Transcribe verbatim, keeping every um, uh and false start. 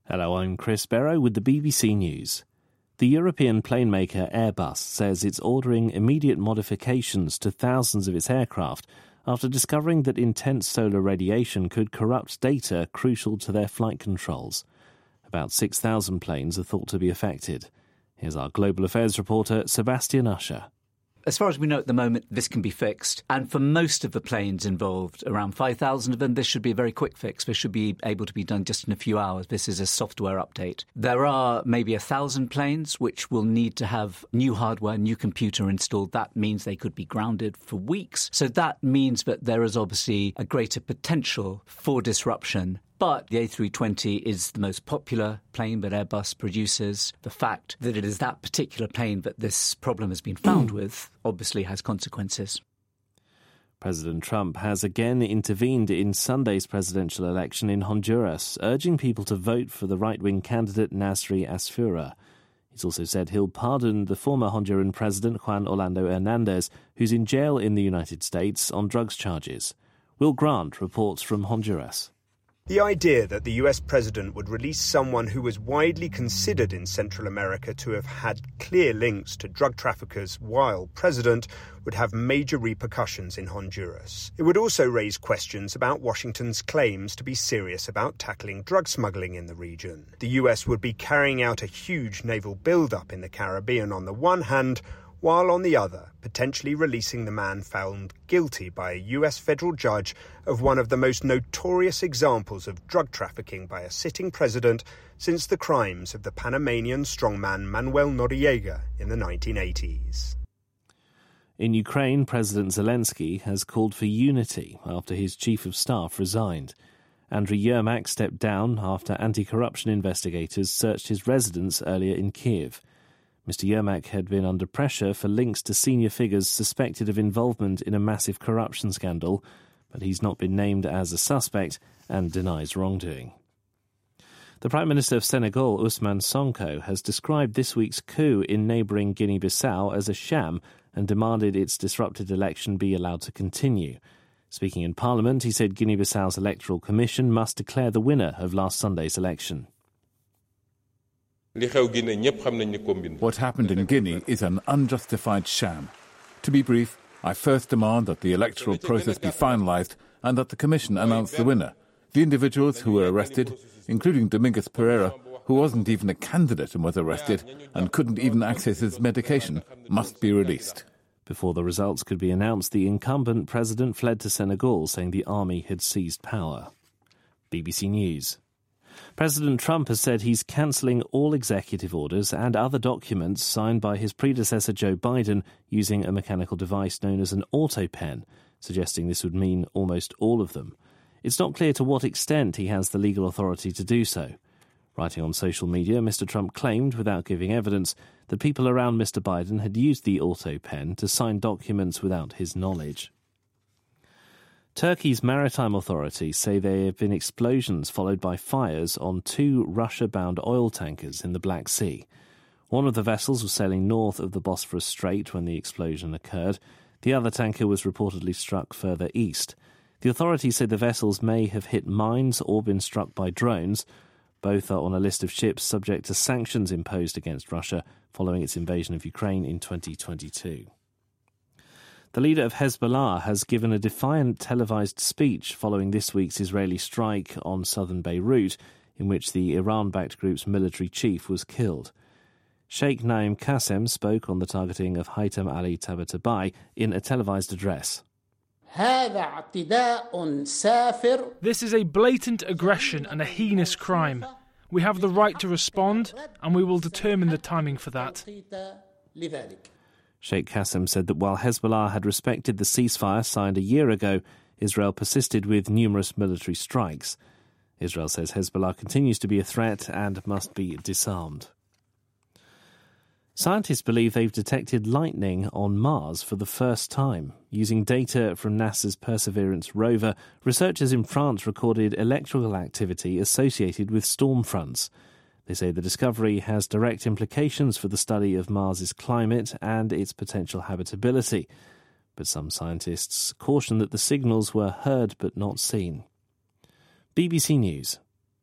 Hello, I'm Chris Barrow with the B B C News. The European plane maker Airbus says it's ordering immediate modifications to thousands of its aircraft after discovering that intense solar radiation could corrupt data crucial to their flight controls. About six thousand planes are thought to be affected. Here's our Global Affairs reporter, Sebastian Usher. As far as we know at the moment, this can be fixed. And for most of the planes involved, around five thousand of them, this should be a very quick fix. This should be able to be done just in a few hours. This is a software update. There are maybe a thousand planes which will need to have new hardware, new computer installed. That means they could be grounded for weeks. So that means that there is obviously a greater potential for disruption. But the A three twenty is the most popular plane that Airbus produces. The fact that it is that particular plane that this problem has been found with obviously has consequences. President Trump has again intervened in Sunday's presidential election in Honduras, urging people to vote for the right-wing candidate Nasri Asfura. He's also said he'll pardon the former Honduran president Juan Orlando Hernandez, who's in jail in the United States on drugs charges. Will Grant reports from Honduras. The idea that the U S president would release someone who was widely considered in Central America to have had clear links to drug traffickers while president would have major repercussions in Honduras. It would also raise questions about Washington's claims to be serious about tackling drug smuggling in the region. The U S would be carrying out a huge naval build-up in the Caribbean on the one hand, while on the other, potentially releasing the man found guilty by a U S federal judge of one of the most notorious examples of drug trafficking by a sitting president since the crimes of the Panamanian strongman Manuel Noriega in the nineteen eighties. In Ukraine, President Zelensky has called for unity after his chief of staff resigned. Andriy Yermak stepped down after anti-corruption investigators searched his residence earlier in Kiev. Mister Yermak had been under pressure for links to senior figures suspected of involvement in a massive corruption scandal, but he's not been named as a suspect and denies wrongdoing. The Prime Minister of Senegal, Ousmane Sonko, has described this week's coup in neighbouring Guinea-Bissau as a sham and demanded its disrupted election be allowed to continue. Speaking in Parliament, he said Guinea-Bissau's Electoral Commission must declare the winner of last Sunday's election. What happened in Guinea is an unjustified sham. To be brief, I first demand that the electoral process be finalised and that the Commission announce the winner. The individuals who were arrested, including Domingos Pereira, who wasn't even a candidate and was arrested and couldn't even access his medication, must be released. Before the results could be announced, the incumbent president fled to Senegal, saying the army had seized power. B B C News. President Trump has said he's cancelling all executive orders and other documents signed by his predecessor Joe Biden using a mechanical device known as an auto pen, suggesting this would mean almost all of them. It's not clear to what extent he has the legal authority to do so. Writing on social media, Mister Trump claimed, without giving evidence, that people around Mister Biden had used the auto pen to sign documents without his knowledge. Turkey's maritime authorities say there have been explosions followed by fires on two Russia-bound oil tankers in the Black Sea. One of the vessels was sailing north of the Bosphorus Strait when the explosion occurred. The other tanker was reportedly struck further east. The authorities say the vessels may have hit mines or been struck by drones. Both are on a list of ships subject to sanctions imposed against Russia following its invasion of Ukraine in twenty twenty-two. The leader of Hezbollah has given a defiant televised speech following this week's Israeli strike on southern Beirut, in which the Iran-backed group's military chief was killed. Sheikh Naim Qassem spoke on the targeting of Haytham Ali Tabatabai in a televised address. This is a blatant aggression and a heinous crime. We have the right to respond, and we will determine the timing for that. Sheikh Qassem said that while Hezbollah had respected the ceasefire signed a year ago, Israel persisted with numerous military strikes. Israel says Hezbollah continues to be a threat and must be disarmed. Scientists believe they've detected lightning on Mars for the first time. Using data from NASA's Perseverance rover, researchers in France recorded electrical activity associated with storm fronts. They say the discovery has direct implications for the study of Mars's climate and its potential habitability. But some scientists caution that the signals were heard but not seen. B B C News.